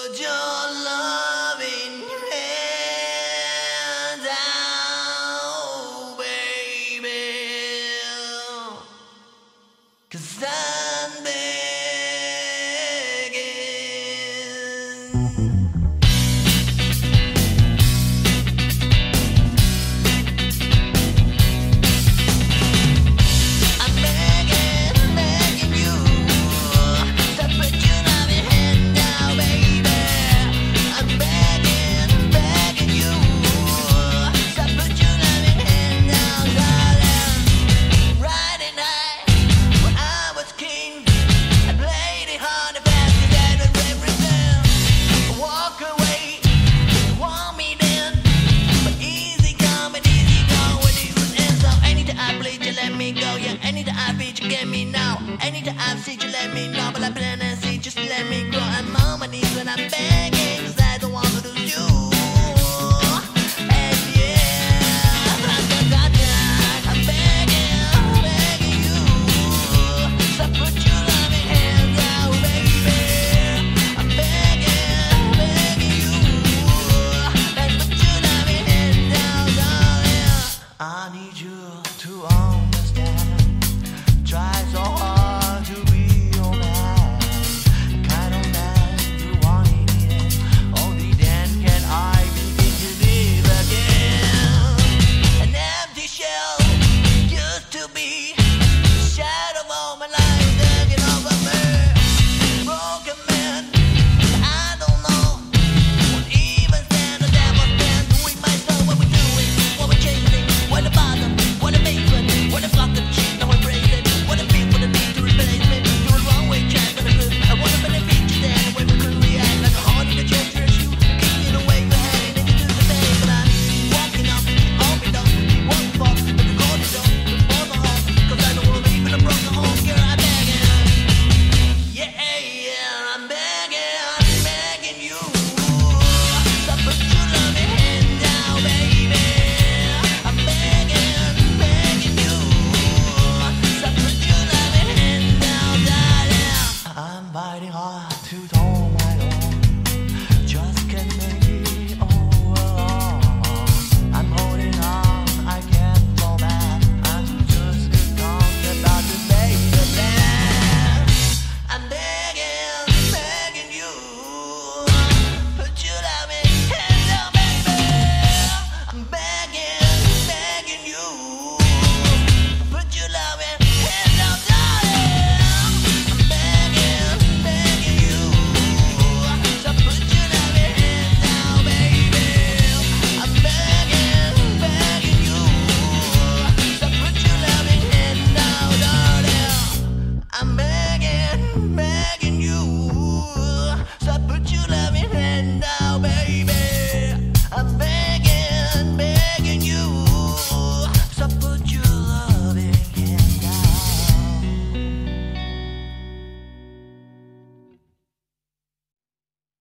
put your loving hand out, baby, 'cause I'm begging. Anytime I beat you, get me now. Anytime I see you, let me know. But I plan and see, just let me go. I'm on my knees when I'm begging, 'cause I don't want to lose you. And yeah, I'm begging you. So put your loving hands out, baby. I'm begging you. And put your loving hands out, darling. I need you to try so hard to be your man, kind of man you want it. Only then can I begin to live again. An empty shell used to be the shadow of my life hanging over me. Broken man, I don't know what even stand or never stand. Doing myself what we're doing, what we're chasing, what the bottom, what the basement, what the fuck the cheat, now embrace it. What a beat, what a need to replace me. Do a wrong way, track on the good. I wanna benefit you then, the way we could react like a heart in a treacherous shoe. Kicking away your head into the face, but I'm walking up, open up, walking for, but the cold is up, before the home, 'cause I don't wanna leave in a broken home, girl, I'm begging. Yeah, I'm begging you. So put your loving hand down, baby. I'm begging you. So put your loving hand down, darling. I'm fighting hard to don't